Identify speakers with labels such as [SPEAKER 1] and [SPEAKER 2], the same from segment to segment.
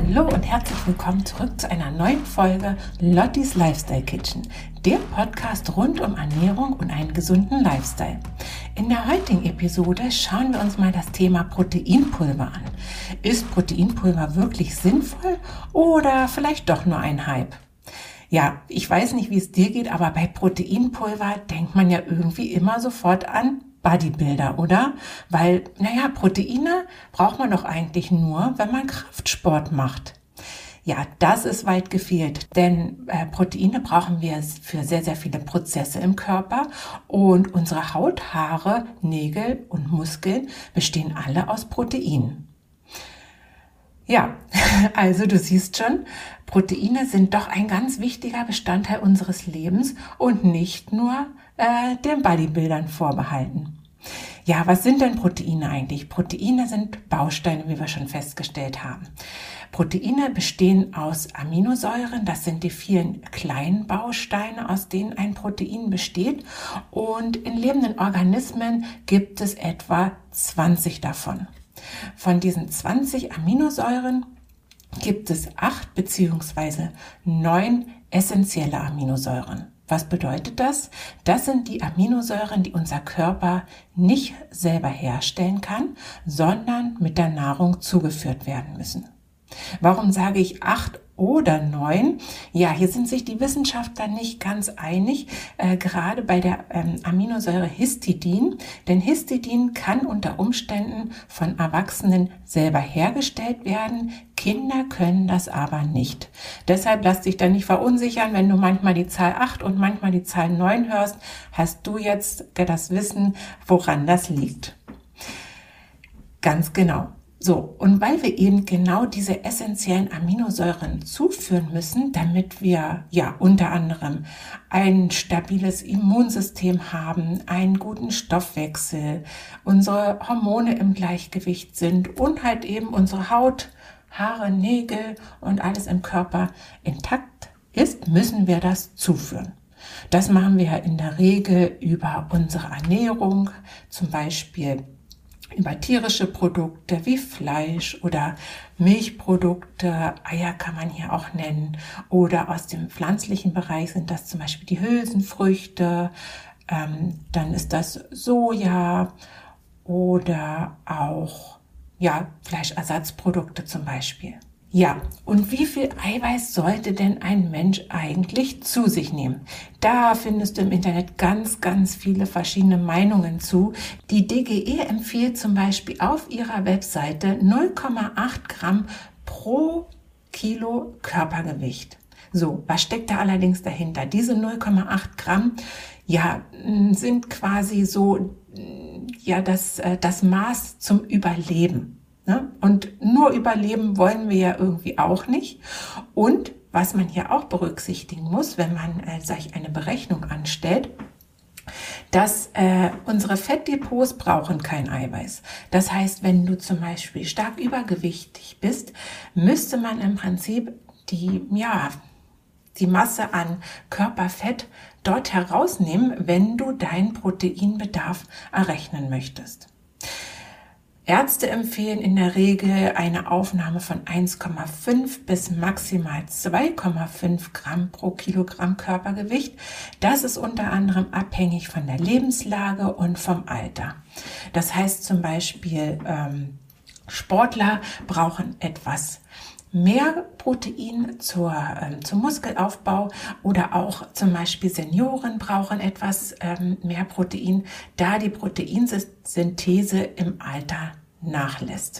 [SPEAKER 1] Hallo und herzlich willkommen zurück zu einer neuen Folge Lottis Lifestyle Kitchen, dem Podcast rund um Ernährung und einen gesunden Lifestyle. In der heutigen Episode schauen wir uns mal das Thema Proteinpulver an. Ist Proteinpulver wirklich sinnvoll oder vielleicht doch nur ein Hype? Ja, ich weiß nicht, wie es dir geht, aber bei Proteinpulver denkt man ja irgendwie immer sofort an Bodybuilder, oder? Weil, Proteine braucht man doch eigentlich nur, wenn man Kraftsport macht. Ja, das ist weit gefehlt, denn Proteine brauchen wir für sehr, sehr viele Prozesse im Körper und unsere Haut, Haare, Nägel und Muskeln bestehen alle aus Proteinen. Ja, also du siehst schon, Proteine sind doch ein ganz wichtiger Bestandteil unseres Lebens und nicht nur den Bodybuildern vorbehalten. Ja, was sind denn Proteine eigentlich? Proteine sind Bausteine, wie wir schon festgestellt haben. Proteine bestehen aus Aminosäuren, das sind die vielen kleinen Bausteine, aus denen ein Protein besteht. Und in lebenden Organismen gibt es etwa 20 davon. Von diesen 20 Aminosäuren gibt es 8 bzw. 9 essentielle Aminosäuren. Was bedeutet das? Das sind die Aminosäuren, die unser Körper nicht selber herstellen kann, sondern mit der Nahrung zugeführt werden müssen. Warum sage ich 8 oder 9? Ja, hier sind sich die Wissenschaftler nicht ganz einig, gerade bei der Aminosäure Histidin. Denn Histidin kann unter Umständen von Erwachsenen selber hergestellt werden. Kinder können das aber nicht. Deshalb lass dich da nicht verunsichern, wenn du manchmal die Zahl 8 und manchmal die Zahl 9 hörst, hast du jetzt das Wissen, woran das liegt. Ganz genau. So, und weil wir eben genau diese essentiellen Aminosäuren zuführen müssen, damit wir unter anderem ein stabiles Immunsystem haben, einen guten Stoffwechsel, unsere Hormone im Gleichgewicht sind und halt eben unsere Haut, Haare, Nägel und alles im Körper intakt ist, müssen wir das zuführen. Das machen wir ja in der Regel über unsere Ernährung, zum Beispiel über tierische Produkte wie Fleisch oder Milchprodukte, Eier kann man hier auch nennen, oder aus dem pflanzlichen Bereich sind das zum Beispiel die Hülsenfrüchte, dann ist das Soja oder auch Fleischersatzprodukte zum Beispiel. Ja, und wie viel Eiweiß sollte denn ein Mensch eigentlich zu sich nehmen? Da findest du im Internet ganz, ganz viele verschiedene Meinungen zu. Die DGE empfiehlt zum Beispiel auf ihrer Webseite 0,8 Gramm pro Kilo Körpergewicht. So, was steckt da allerdings dahinter? Diese 0,8 Gramm, sind quasi so, das Maß zum Überleben. Und nur überleben wollen wir ja irgendwie auch nicht. Und was man hier auch berücksichtigen muss, wenn man sich eine Berechnung anstellt, dass unsere Fettdepots brauchen kein Eiweiß. Das heißt, wenn du zum Beispiel stark übergewichtig bist, müsste man im Prinzip die Masse an Körperfett dort herausnehmen, wenn du deinen Proteinbedarf errechnen möchtest. Ärzte empfehlen in der Regel eine Aufnahme von 1,5 bis maximal 2,5 Gramm pro Kilogramm Körpergewicht. Das ist unter anderem abhängig von der Lebenslage und vom Alter. Das heißt zum Beispiel, Sportler brauchen etwas mehr Protein zum Muskelaufbau oder auch zum Beispiel Senioren brauchen etwas mehr Protein, da die Proteinsynthese im Alter nachlässt.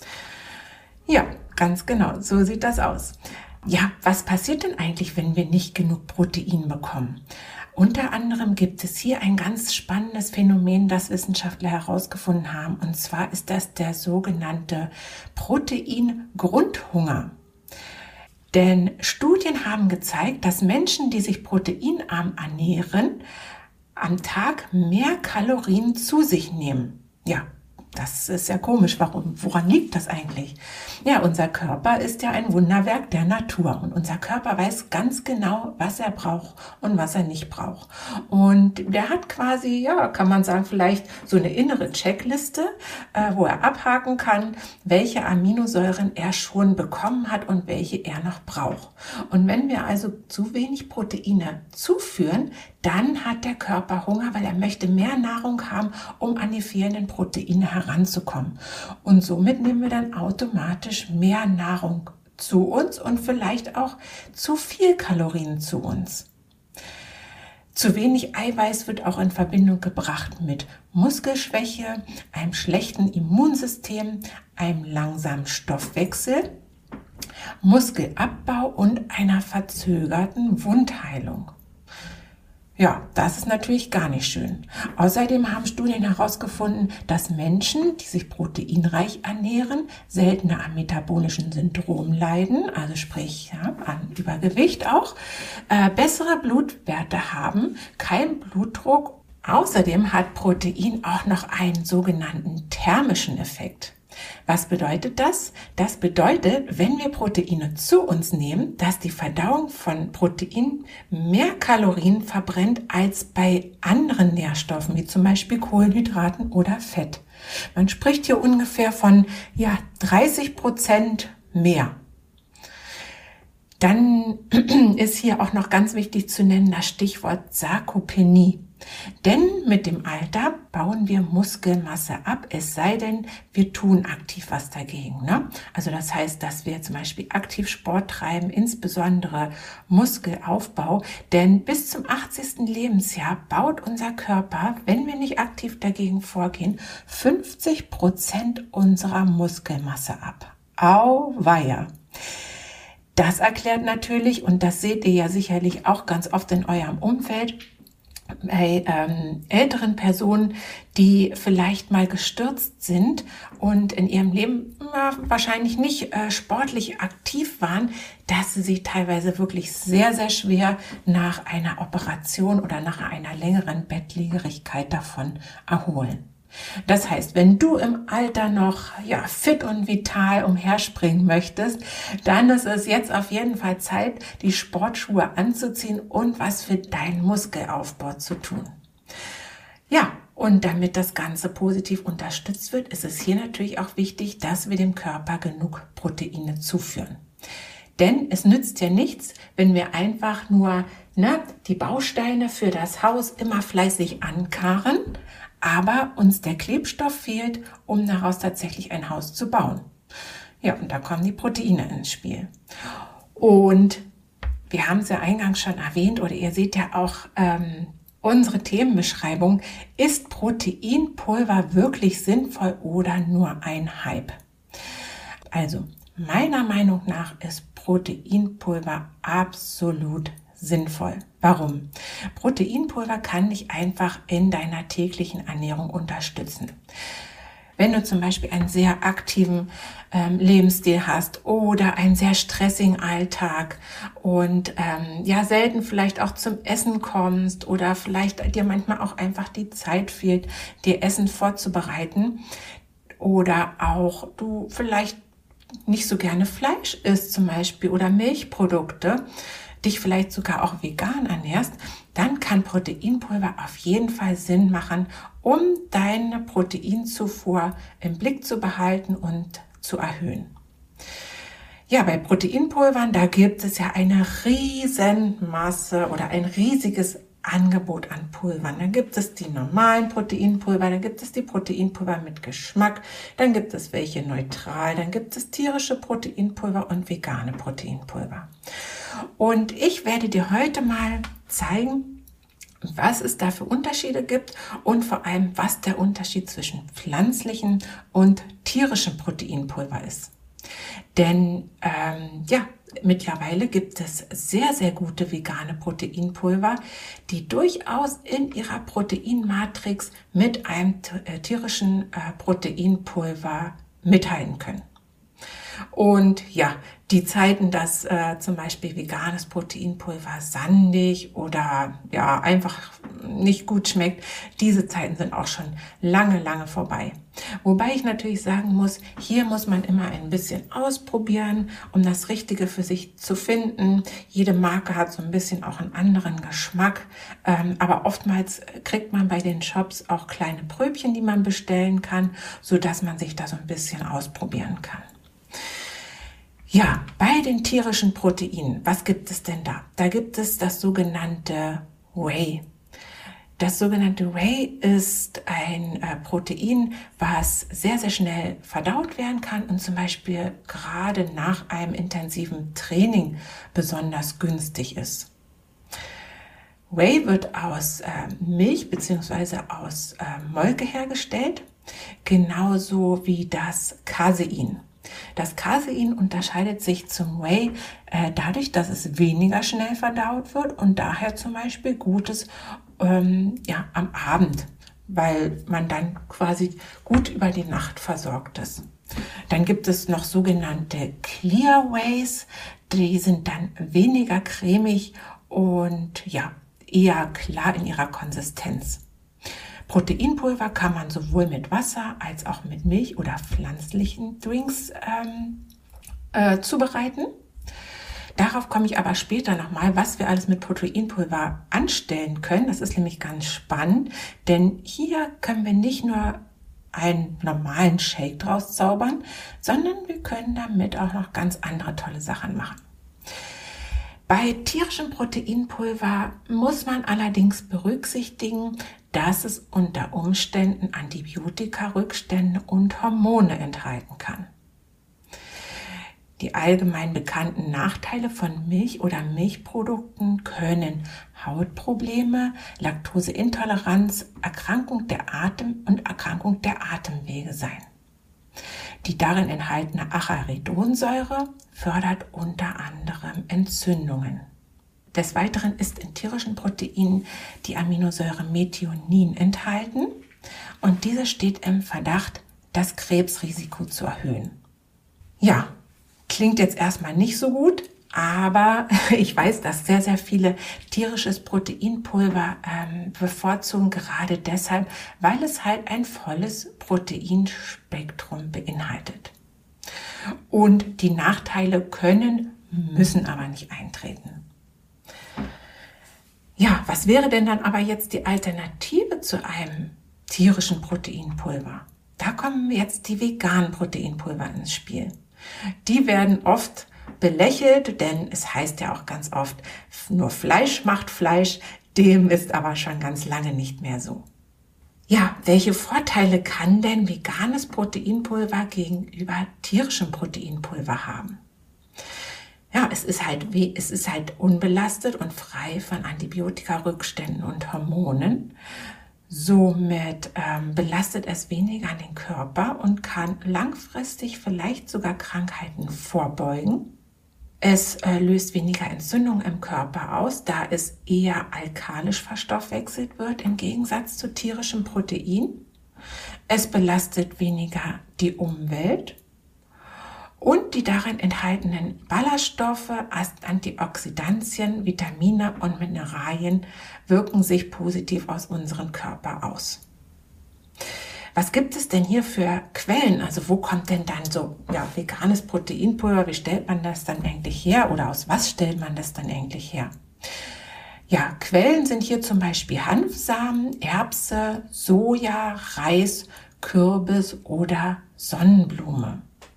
[SPEAKER 1] Ja, ganz genau, so sieht das aus. Ja, was passiert denn eigentlich, wenn wir nicht genug Protein bekommen? Unter anderem gibt es hier ein ganz spannendes Phänomen, das Wissenschaftler herausgefunden haben. Und zwar ist das der sogenannte Proteingrundhunger. Denn Studien haben gezeigt, dass Menschen, die sich proteinarm ernähren, am Tag mehr Kalorien zu sich nehmen. Ja, Das ist ja komisch. Warum? Woran liegt das eigentlich? Ja, unser Körper ist ja ein Wunderwerk der Natur und unser Körper weiß ganz genau, was er braucht und was er nicht braucht. Und der hat quasi, ja, kann man sagen, vielleicht so eine innere Checkliste, wo er abhaken kann, welche Aminosäuren er schon bekommen hat und welche er noch braucht. Und wenn wir also zu wenig Proteine zuführen, dann hat der Körper Hunger, weil er möchte mehr Nahrung haben, um an die fehlenden Proteine heranzukommen. Und somit nehmen wir dann automatisch mehr Nahrung zu uns und vielleicht auch zu viel Kalorien zu uns. Zu wenig Eiweiß wird auch in Verbindung gebracht mit Muskelschwäche, einem schlechten Immunsystem, einem langsamen Stoffwechsel, Muskelabbau und einer verzögerten Wundheilung. Ja, das ist natürlich gar nicht schön. Außerdem haben Studien herausgefunden, dass Menschen, die sich proteinreich ernähren, seltener am metabolischen Syndrom leiden, also sprich ja, an Übergewicht auch, bessere Blutwerte haben, keinen Blutdruck. Außerdem hat Protein auch noch einen sogenannten thermischen Effekt. Was bedeutet das? Das bedeutet, wenn wir Proteine zu uns nehmen, dass die Verdauung von Protein mehr Kalorien verbrennt als bei anderen Nährstoffen, wie zum Beispiel Kohlenhydraten oder Fett. Man spricht hier ungefähr von 30% mehr. Dann ist hier auch noch ganz wichtig zu nennen das Stichwort Sarkopenie. Denn mit dem Alter bauen wir Muskelmasse ab, es sei denn, wir tun aktiv was dagegen. Ne? Also das heißt, dass wir zum Beispiel aktiv Sport treiben, insbesondere Muskelaufbau. Denn bis zum 80. Lebensjahr baut unser Körper, wenn wir nicht aktiv dagegen vorgehen, 50% unserer Muskelmasse ab. Auweia! Das erklärt natürlich, und das seht ihr ja sicherlich auch ganz oft in eurem Umfeld, bei älteren Personen, die vielleicht mal gestürzt sind und in ihrem Leben wahrscheinlich nicht sportlich aktiv waren, dass sie sich teilweise wirklich sehr, sehr schwer nach einer Operation oder nach einer längeren Bettliegerigkeit davon erholen. Das heißt, wenn du im Alter noch fit und vital umherspringen möchtest, dann ist es jetzt auf jeden Fall Zeit, die Sportschuhe anzuziehen und was für deinen Muskelaufbau zu tun. Ja, und damit das Ganze positiv unterstützt wird, ist es hier natürlich auch wichtig, dass wir dem Körper genug Proteine zuführen. Denn es nützt ja nichts, wenn wir einfach nur die Bausteine für das Haus immer fleißig ankarren, aber uns der Klebstoff fehlt, um daraus tatsächlich ein Haus zu bauen. Ja, und da kommen die Proteine ins Spiel. Und wir haben es ja eingangs schon erwähnt, oder ihr seht ja auch unsere Themenbeschreibung. Ist Proteinpulver wirklich sinnvoll oder nur ein Hype? Also, meiner Meinung nach ist Proteinpulver absolut sinnvoll. Warum? Proteinpulver kann dich einfach in deiner täglichen Ernährung unterstützen. Wenn du zum Beispiel einen sehr aktiven Lebensstil hast oder einen sehr stressigen Alltag und selten vielleicht auch zum Essen kommst oder vielleicht dir manchmal auch einfach die Zeit fehlt, dir Essen vorzubereiten oder auch du vielleicht nicht so gerne Fleisch isst zum Beispiel oder Milchprodukte, dich vielleicht sogar auch vegan ernährst, dann kann Proteinpulver auf jeden Fall Sinn machen, um deine Proteinzufuhr im Blick zu behalten und zu erhöhen. Ja, bei Proteinpulvern, da gibt es ja eine Riesenmasse oder ein riesiges Angebot an Pulvern. Dann gibt es die normalen Proteinpulver, dann gibt es die Proteinpulver mit Geschmack, dann gibt es welche neutral, dann gibt es tierische Proteinpulver und vegane Proteinpulver. Und ich werde dir heute mal zeigen, was es da für Unterschiede gibt und vor allem, was der Unterschied zwischen pflanzlichen und tierischem Proteinpulver ist. Denn mittlerweile gibt es sehr, sehr gute vegane Proteinpulver, die durchaus in ihrer Proteinmatrix mit einem tierischen Proteinpulver mithalten können. Und ja, die Zeiten, dass zum Beispiel veganes Proteinpulver sandig oder ja einfach nicht gut schmeckt, diese Zeiten sind auch schon lange, lange vorbei. Wobei ich natürlich sagen muss, hier muss man immer ein bisschen ausprobieren, um das Richtige für sich zu finden. Jede Marke hat so ein bisschen auch einen anderen Geschmack, aber oftmals kriegt man bei den Shops auch kleine Pröbchen, die man bestellen kann, sodass man sich da so ein bisschen ausprobieren kann. Ja, bei den tierischen Proteinen, was gibt es denn da? Da gibt es das sogenannte Whey. Das sogenannte Whey ist ein Protein, was sehr, sehr schnell verdaut werden kann und zum Beispiel gerade nach einem intensiven Training besonders günstig ist. Whey wird aus Milch bzw. aus Molke hergestellt, genauso wie das Casein. Das Casein unterscheidet sich zum Whey dadurch, dass es weniger schnell verdaut wird und daher zum Beispiel gutes am Abend, weil man dann quasi gut über die Nacht versorgt ist. Dann gibt es noch sogenannte Clear Wheys, die sind dann weniger cremig und ja, eher klar in ihrer Konsistenz. Proteinpulver kann man sowohl mit Wasser als auch mit Milch oder pflanzlichen Drinks zubereiten. Darauf komme ich aber später nochmal, was wir alles mit Proteinpulver anstellen können. Das ist nämlich ganz spannend, denn hier können wir nicht nur einen normalen Shake draus zaubern, sondern wir können damit auch noch ganz andere tolle Sachen machen. Bei tierischem Proteinpulver muss man allerdings berücksichtigen, dass es unter Umständen Antibiotika-Rückstände und Hormone enthalten kann. Die allgemein bekannten Nachteile von Milch oder Milchprodukten können Hautprobleme, Laktoseintoleranz, Erkrankung der Atem- und Erkrankung der Atemwege sein. Die darin enthaltene Acharidonsäure fördert unter anderem Entzündungen. Des Weiteren ist in tierischen Proteinen die Aminosäure Methionin enthalten und diese steht im Verdacht, das Krebsrisiko zu erhöhen. Ja, klingt jetzt erstmal nicht so gut, aber ich weiß, dass sehr, sehr viele tierisches Proteinpulver bevorzugen, gerade deshalb, weil es halt ein volles Proteinspektrum beinhaltet. Und die Nachteile müssen aber nicht eintreten. Ja, was wäre denn dann aber jetzt die Alternative zu einem tierischen Proteinpulver? Da kommen jetzt die veganen Proteinpulver ins Spiel. Die werden oft belächelt, denn es heißt ja auch ganz oft, nur Fleisch macht Fleisch. Dem ist aber schon ganz lange nicht mehr so. Ja, welche Vorteile kann denn veganes Proteinpulver gegenüber tierischem Proteinpulver haben? Ja, es ist halt unbelastet und frei von Antibiotika-Rückständen und Hormonen. Somit belastet es weniger den Körper und kann langfristig vielleicht sogar Krankheiten vorbeugen. Es löst weniger Entzündung im Körper aus, da es eher alkalisch verstoffwechselt wird im Gegensatz zu tierischem Protein. Es belastet weniger die Umwelt. Und die darin enthaltenen Ballaststoffe, Antioxidantien, Vitamine und Mineralien wirken sich positiv aus unserem Körper aus. Was gibt es denn hier für Quellen? Also wo kommt denn dann so veganes Proteinpulver? Wie stellt man das dann eigentlich her? Oder aus was stellt man das dann eigentlich her? Ja, Quellen sind hier zum Beispiel Hanfsamen, Erbse, Soja, Reis, Kürbis oder Sonnenblume.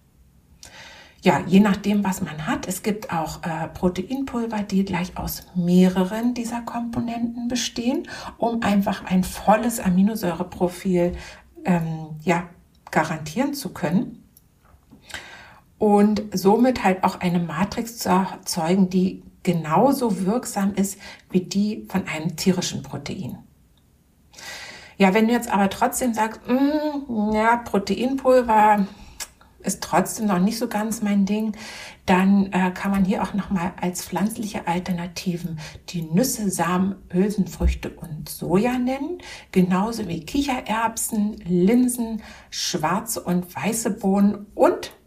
[SPEAKER 1] Ja, je nachdem, was man hat. Es gibt auch Proteinpulver, die gleich aus mehreren dieser Komponenten bestehen, um einfach ein volles Aminosäureprofil garantieren zu können. Und somit halt auch eine Matrix zu erzeugen, die genauso wirksam ist wie die von einem tierischen Protein. Ja, wenn du jetzt aber trotzdem sagst, Proteinpulver ist trotzdem noch nicht so ganz mein Ding, dann kann man hier auch nochmal als pflanzliche Alternativen die Nüsse, Samen, Hülsenfrüchte und Soja nennen, genauso wie Kichererbsen, Linsen, schwarze und weiße Bohnen und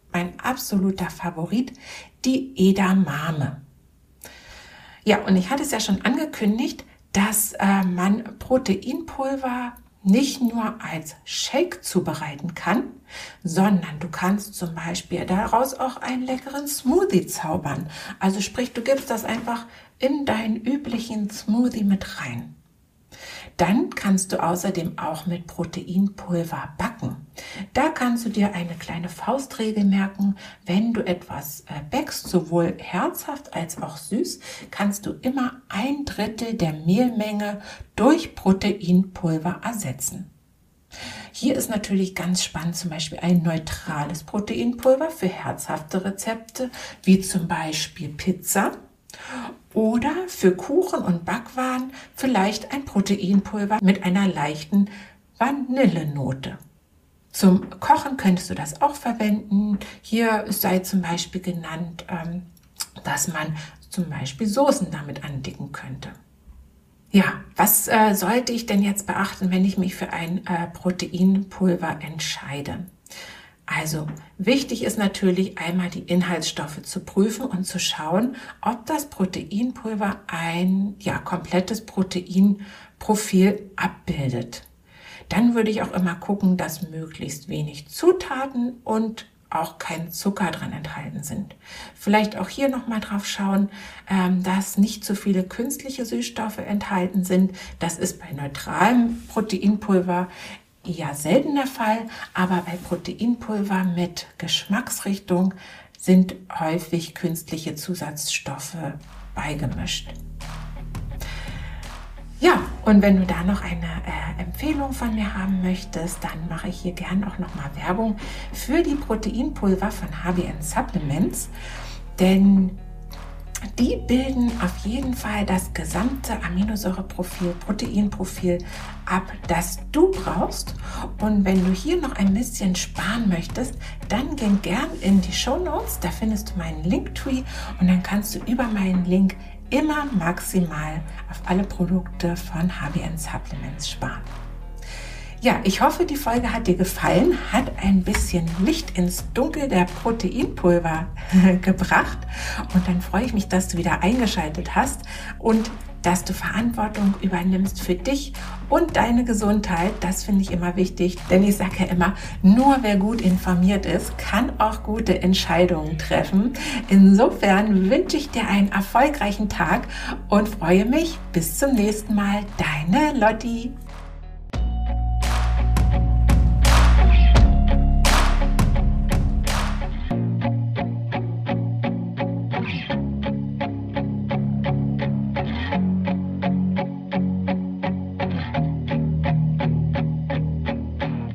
[SPEAKER 1] mein absoluter Favorit, die Edamame. Ja, und ich hatte es ja schon angekündigt, dass man Proteinpulver nicht nur als Shake zubereiten kann, sondern du kannst zum Beispiel daraus auch einen leckeren Smoothie zaubern. Also sprich, du gibst das einfach in deinen üblichen Smoothie mit rein. Dann kannst du außerdem auch mit Proteinpulver backen. Da kannst du dir eine kleine Faustregel merken. Wenn du etwas backst, sowohl herzhaft als auch süß, kannst du immer 1/3 der Mehlmenge durch Proteinpulver ersetzen. Hier ist natürlich ganz spannend zum Beispiel ein neutrales Proteinpulver für herzhafte Rezepte, wie zum Beispiel Pizza. Oder für Kuchen und Backwaren vielleicht ein Proteinpulver mit einer leichten Vanillenote. Zum Kochen könntest du das auch verwenden. Hier sei zum Beispiel genannt, dass man zum Beispiel Soßen damit andicken könnte. Ja, was sollte ich denn jetzt beachten, wenn ich mich für ein Proteinpulver entscheide? Also wichtig ist natürlich einmal die Inhaltsstoffe zu prüfen und zu schauen, ob das Proteinpulver ein komplettes Proteinprofil abbildet. Dann würde ich auch immer gucken, dass möglichst wenig Zutaten und auch kein Zucker dran enthalten sind. Vielleicht auch hier nochmal drauf schauen, dass nicht zu viele künstliche Süßstoffe enthalten sind. Das ist bei neutralem Proteinpulver eher selten der Fall, aber bei Proteinpulver mit Geschmacksrichtung sind häufig künstliche Zusatzstoffe beigemischt. Ja, und wenn du da noch eine Empfehlung von mir haben möchtest, dann mache ich hier gerne auch nochmal Werbung für die Proteinpulver von HBN Supplements, denn die bilden auf jeden Fall das gesamte Aminosäureprofil, Proteinprofil ab, das du brauchst. Und wenn du hier noch ein bisschen sparen möchtest, dann geh gern in die Shownotes, da findest du meinen Linktree und dann kannst du über meinen Link immer maximal auf alle Produkte von HBN Supplements sparen. Ja, ich hoffe, die Folge hat dir gefallen, hat ein bisschen Licht ins Dunkel der Proteinpulver gebracht und dann freue ich mich, dass du wieder eingeschaltet hast und dass du Verantwortung übernimmst für dich und deine Gesundheit. Das finde ich immer wichtig, denn ich sage ja immer, nur wer gut informiert ist, kann auch gute Entscheidungen treffen. Insofern wünsche ich dir einen erfolgreichen Tag und freue mich bis zum nächsten Mal. Deine Lotti.